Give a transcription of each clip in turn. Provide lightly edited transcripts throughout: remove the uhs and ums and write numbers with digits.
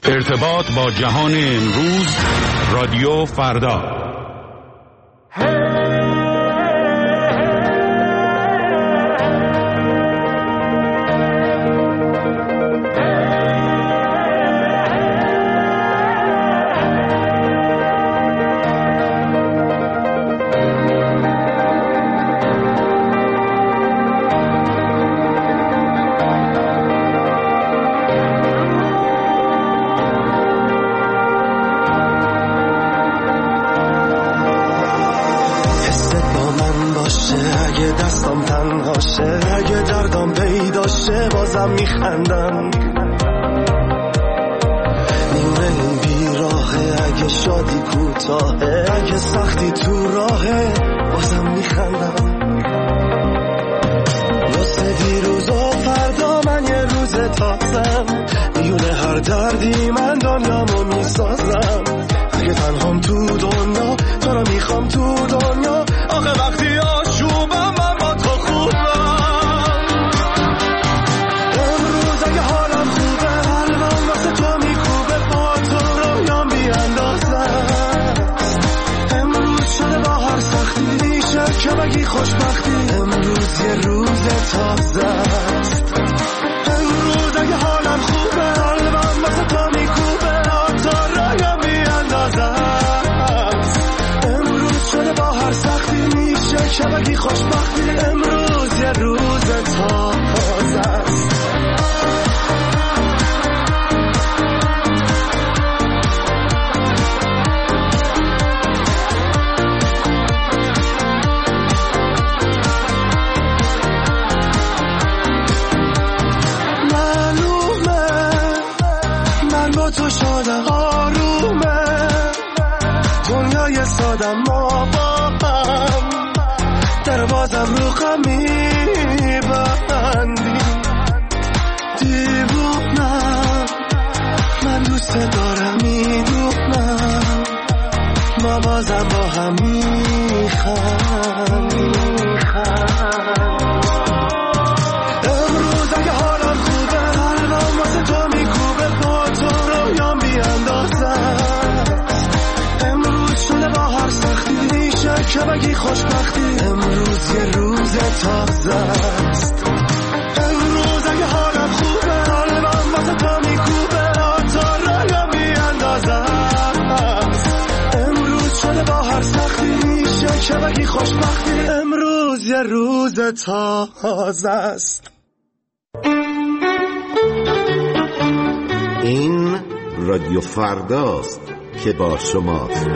ارتباط با جهان امروز، رادیو فردا. اگه دردم پیدا شه بازم میخندم، نیمه این بیراهه، اگه شادی کوتاهه، اگه سختی تو راهه بازم میخندم. واسه دیروز و فردا من یه روز تازم، میونه هر دردی من دنیامو میسازم. اگه تنهام تو دنیا تو رو میخوام تو دنیا، آخه وقتی آشوبم من با تو خوبم. امروز اگه حالم خوبه قلبم واسه تو میکوبه، با تو رویام بیاندازه. امروز شده با هر سختی میشه که بگی خوشبختی، امروز یه روز تازه است. امروز اگه حالم خوبه قلبم واسه تو میکوبه، با تو رویام بیاندازه. امروز شده با هر سختی میشه که بگی خوشبختی، امروز یه روز تازه است. معلومه من با تو شادم، آرومه دنیای سادم، ما با هم در بازم رو غم میبندی. دیوونم من دوست دارم، میدونم ما بازم با هم میخندیم. امروز اگه حالم خوبه قلبم واسه تو میکوبه، با تو رویام بیاندازه. امروز شده با هر سختی میشه که بگی خوشبختی، امروز یه روز تازه است. امروز اگه حالم خوبه قلبم واسه تو میکوبه، با تو رویام بیاندازه. امروز شده با هر سختی میشه که بگی خوشبختی، امروز یه روز تازه است. این رادیو فرداست که با شماست.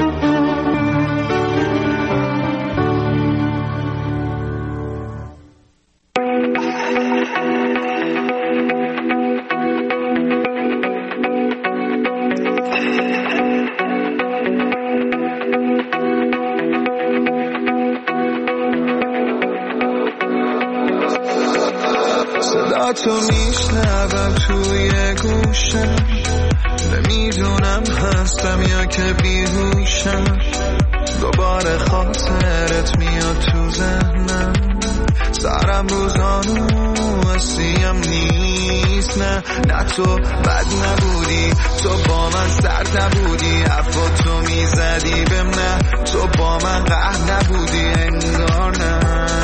صدا تو میشنوم توی گوشم، نمیدونم هستم یا که بیهوشم. دوباره خاطرت میاد تو ذهنم، سرم روزانو اسیم نیست. نه تو بد نبودی، تو با من سرد نبودی، حرفا تو میزدی بهم. نه تو با من قهر نبودی انگار. نه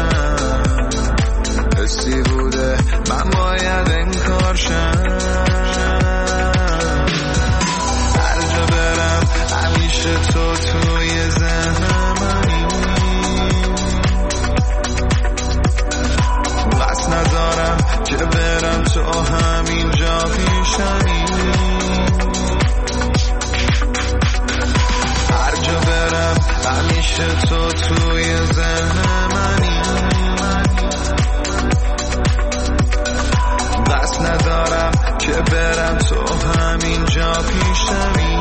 حسی بوده من باید انکار شم. هر جا برم همیشه تو توی ذهنمانی، قصد ندارم که برم تو همینجا پیشمی. هر جا برم همیشه تو توی ذهنمانی، قصد ندارم که برم تو همینجا پیشمی.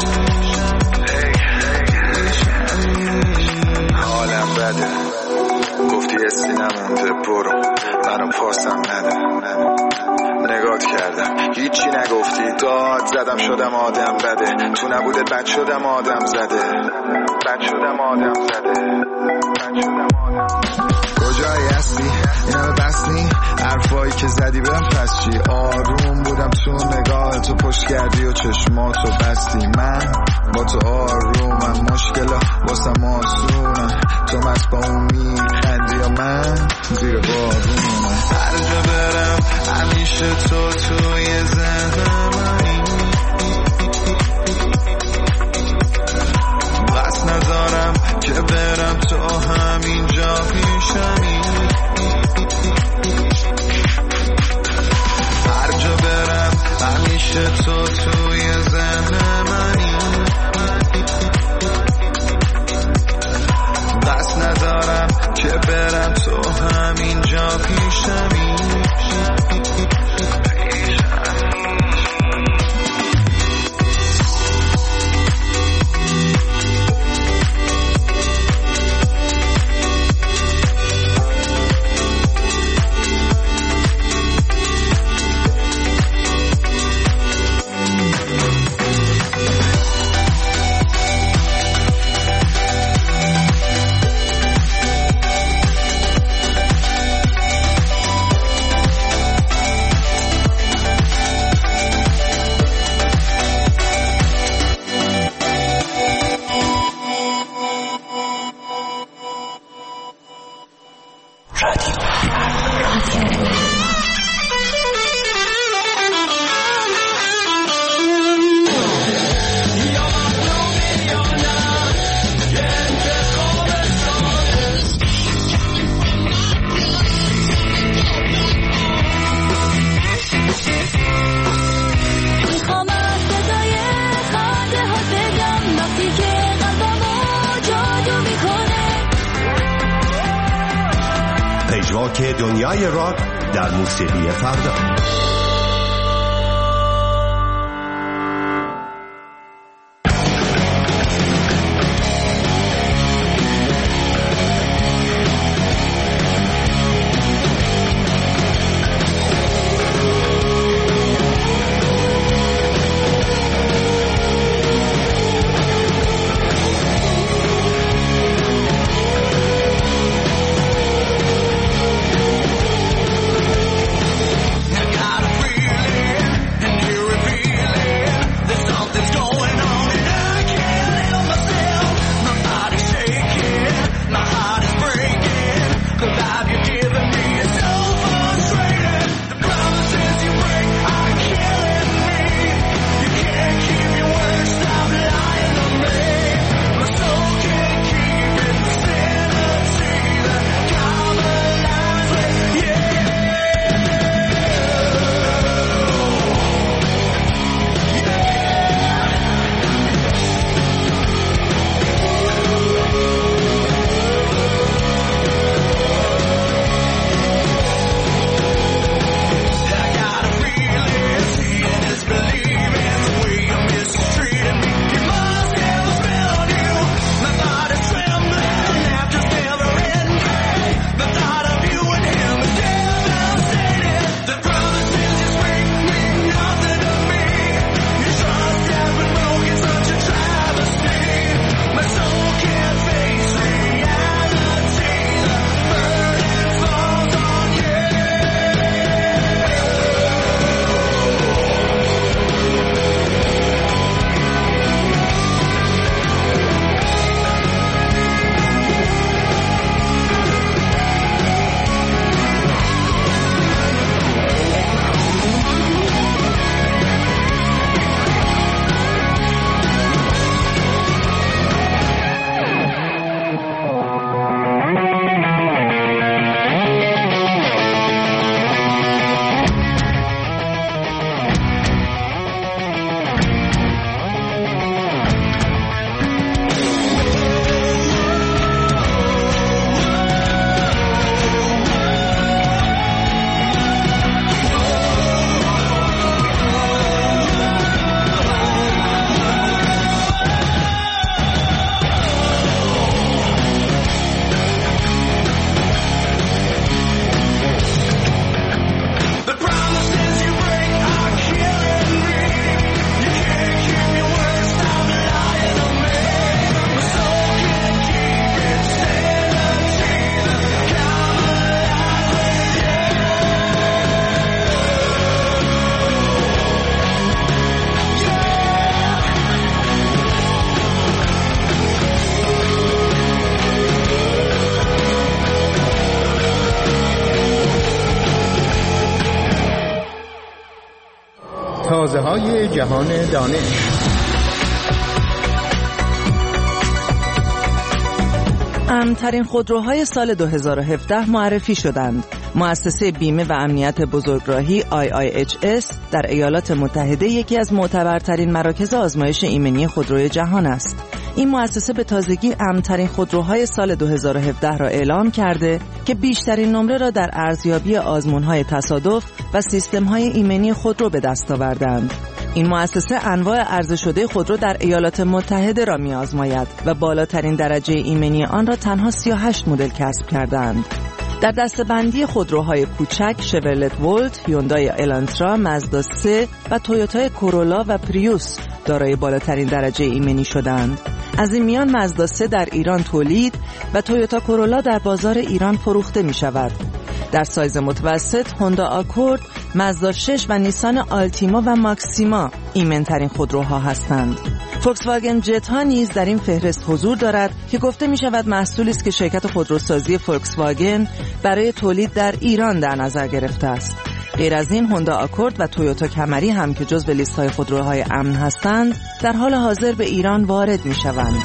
حالم بده گفتی استی نمونده، برو منو پاسم نده. نگات کردم هیچی نگفتی، داد زدم شدم آدم بده. تو نبوده بد شدم آدم زده، بد شدم آدم زده. کجایی هستی اینو حرفایی که زدی بهم پس چی؟ آروم بودم تو نگاه تو پشت کردی و چشماتو بستی، من با تو آرومم، مشکلا واسم آسونم، تو مست با اون میخندی یا من زیر بارونم. هر جا برم همیشه تو توی ذهنم، بس ندارم که برم تو همینجا پیشمی. هر جا برم همیشه تو توی ذهن منی، بس ندارم که برم تو همینجا پیشمی. که دنیای راک در موسیقی فردا. Gotta مغازه‌های جهان دانش. امن‌ترین خودروهای سال 2017 معرفی شدند. مؤسسه بیمه و امنیت بزرگراهی IIHS در ایالات متحده یکی از معتبرترین مراکز آزمایش ایمنی خودروی جهان است. این مؤسسه به تازگی امن‌ترین خودروهای سال 2017 را اعلام کرده که بیشترین نمره را در ارزیابی آزمون‌های تصادف و سیستم‌های ایمنی خودرو به دست آوردند. این مؤسسه انواع عرضه شده خودرو در ایالات متحده را می‌آزماید و بالاترین درجه ایمنی آن را تنها 38 مدل کسب کردند. در دسته‌بندی خودروهای کوچک، شورلت ولت، هیوندای الانترا، مازدا 3 و تویوتا کورولا و پریوس دارای بالاترین درجه ایمنی شدند. از این میان مازدا 3 در ایران تولید و تویوتا کورولا در بازار ایران فروخته می شود. در سایز متوسط هوندا آکورد، مازدا 6 و نیسان آلتیما و ماکسیما ایمن‌ترین خودروها هستند. فولکس واگن جت ها نیز در این فهرست حضور دارد که گفته می شود محصولی است که شرکت خودروسازی فولکس واگن برای تولید در ایران در نظر گرفته است. غیر از این هوندا آکورد و تویوتا کمری هم که جزو لیست‌های خودروهای امن هستند در حال حاضر به ایران وارد می شوند.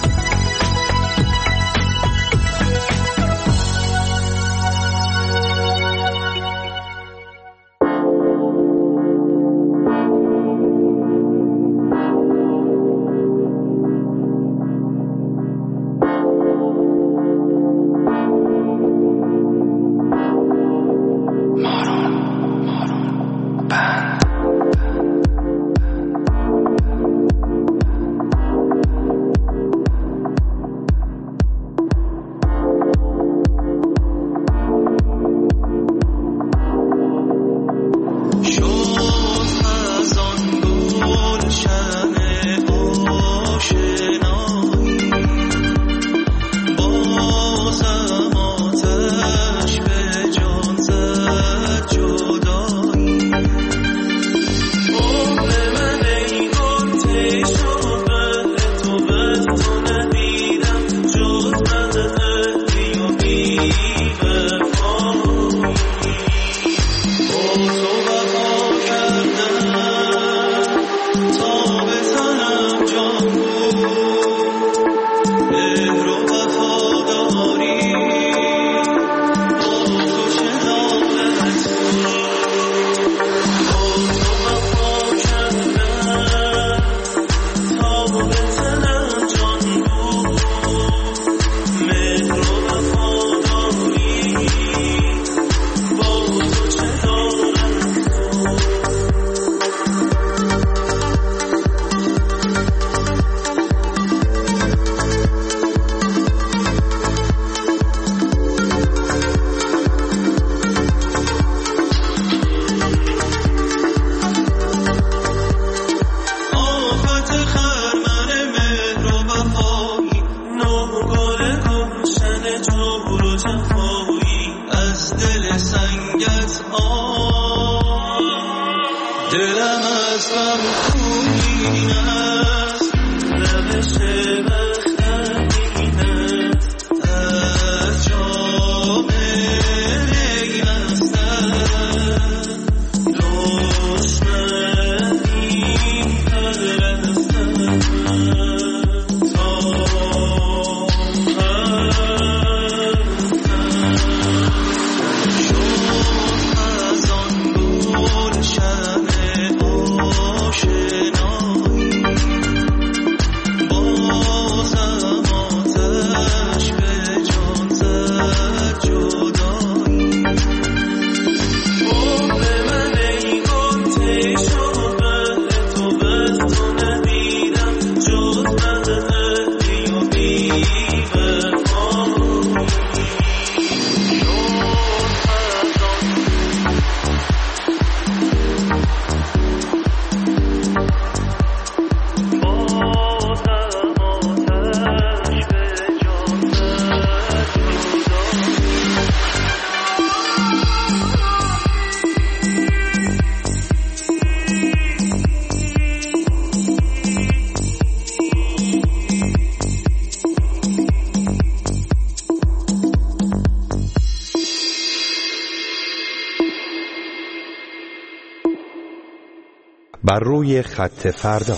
بر روی خط فردا.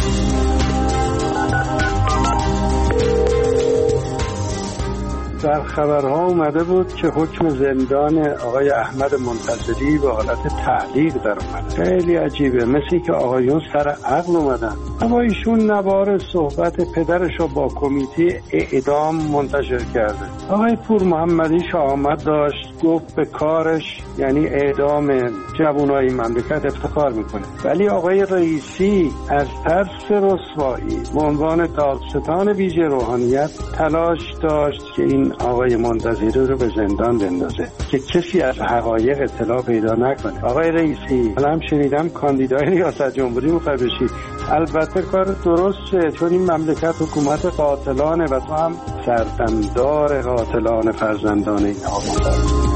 در خبرها اومده بود که حکم زندان آقای احمد منتظری به حالت تعلیق در اومد. خیلی عجیبه، مثل که آقایون سر عقل اومدن. اما ایشون نوار صحبت پدرش رو با کمیته اعدام منتشر کرده. آقای پور محمدی شهامت داشت، گفت به کارش یعنی اعدام جوانای مملکت افتخار میکنه، ولی آقای رئیسی از ترس رسوایی به عنوان دادستان ویژه روحانیت تلاش داشت که این آقای منتظری رو به زندان بندازه که کسی از حقایق اطلاع پیدا نکنه. آقای رئیسی، الان شنیدم کاندیدای ریاست جمهوری میخوای بشی. البته کار درسته، چون این مملکت حکومت قاتلانه و تو هم سردمدار قاتلان فرزندان این آقا.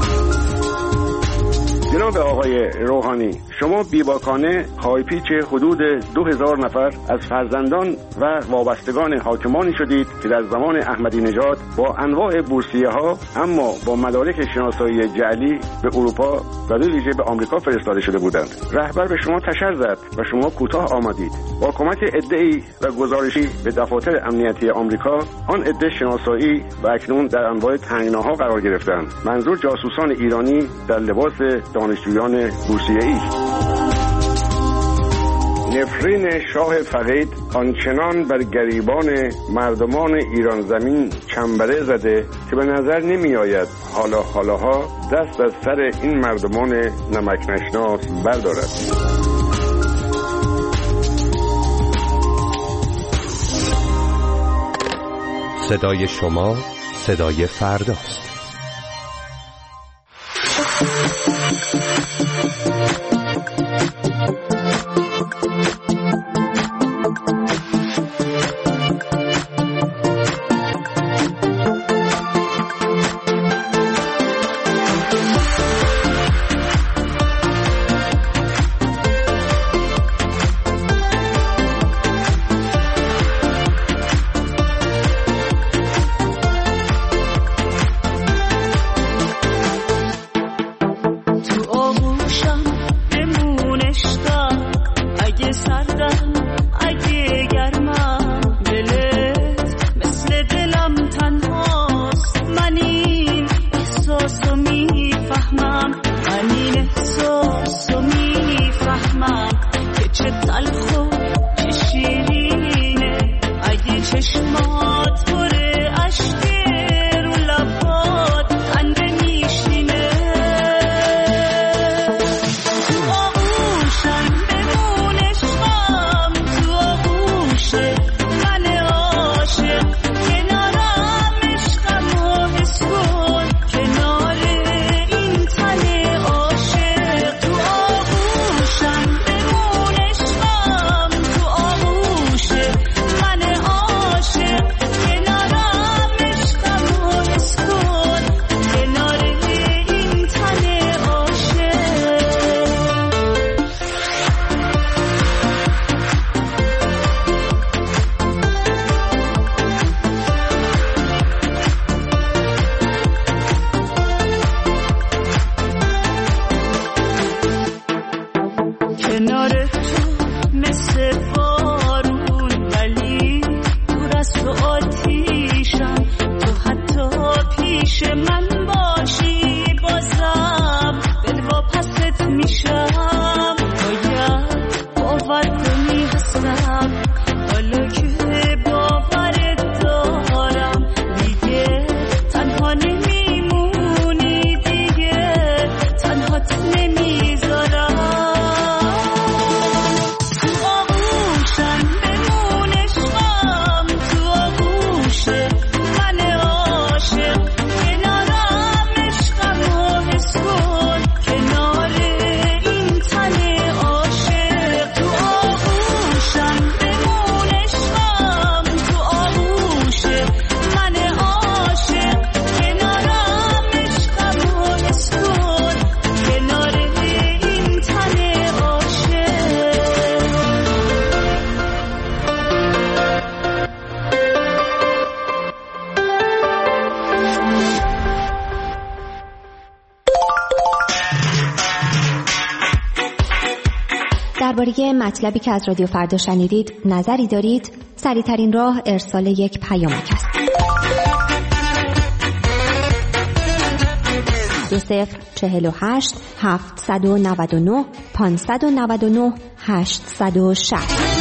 جناب آقای روحانی، شما بیباکانه خواهیپیچ حدود 2000 نفر از فرزندان و وابستگان حاکمانی شدید که در زمان احمدی نژاد با انواع بورسیه ها اما با مدارک شناسایی جعلی به اروپا و به ویژه به آمریکا فرستاده شده بودند. رهبر به شما تشر زد و شما کوتاه آمدید. با کمک عده‌ای و گزارشی به دفاتر امنیتی آمریکا، آن عده شناسایی و اکنون در انواع تنگناها قرار گرفتند. منظور جاسوسان ایرانی در لباس دانشجویان بورسیه‌ای. نفرین شاه فقید آنچنان بر گریبان مردمان ایران زمین چنبره زده که به نظر نمی آید حالاها دست از سر این مردمان نمک نشناس بردارد. صدای شما صدای فرداست. درباره مطلبی که از رادیو فردا شنیدید نظری دارید؟ سریع‌ترین راه ارسال یک پیامک است. 2048 799 599 860.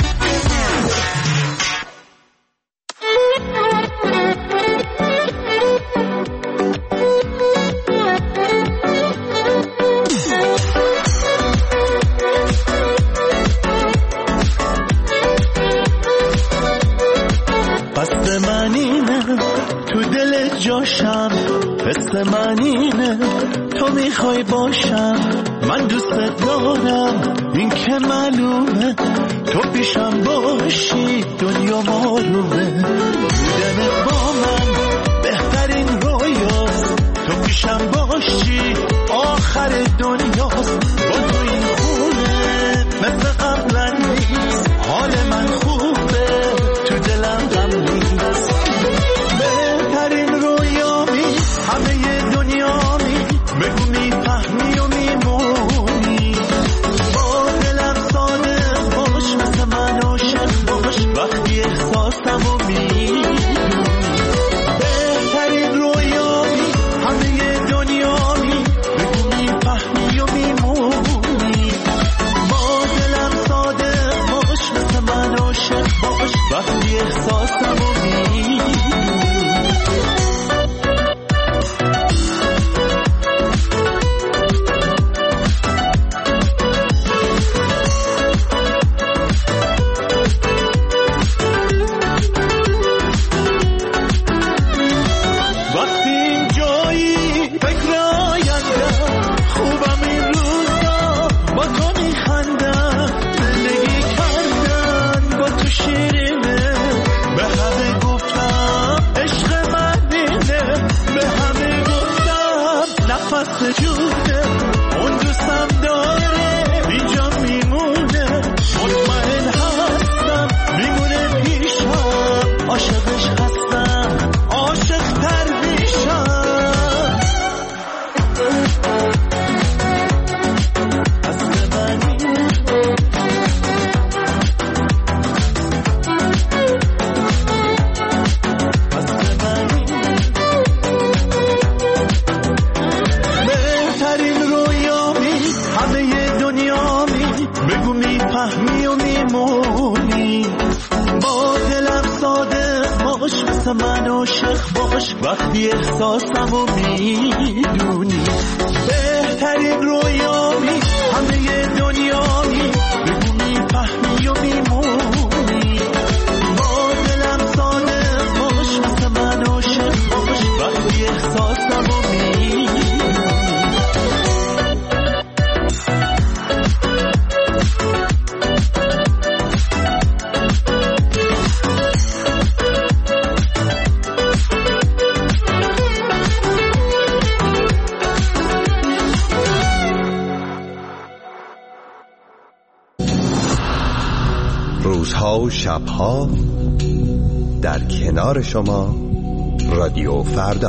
جاشم قصد من اینه، تو میخوای باشم، من دوست دارم، این که معلومه، تو پیشم باشی دنیا معلومه، بودن با من بهترین رویاست، تو پیشم باشی آخر دنیاست، با تو این خونه مثل قبلا نیست، حال من خوبه تو دلم غم نیست، بهترین رویامی همه دنیامی، بگو میفهمی و میمونی، با دلم صادق باش، مثل من عاشق باش، وقتی احساسم و میدونی، بهترین رویامی همه دنیامی، بگو میفهمی و میمونی، با دلم صادق باش، مثل من عاشق باش، وقتی احساسم و میدونی. وقتی احساسم و میدونی، بهترین رویامی همه دنیامی، بگو میفهمی و میمونی، با دلم صادق باش، مثل من عاشق باش، وقتی احساسم و میدونی. روزها و شبها در کنار شما، رادیو فردا.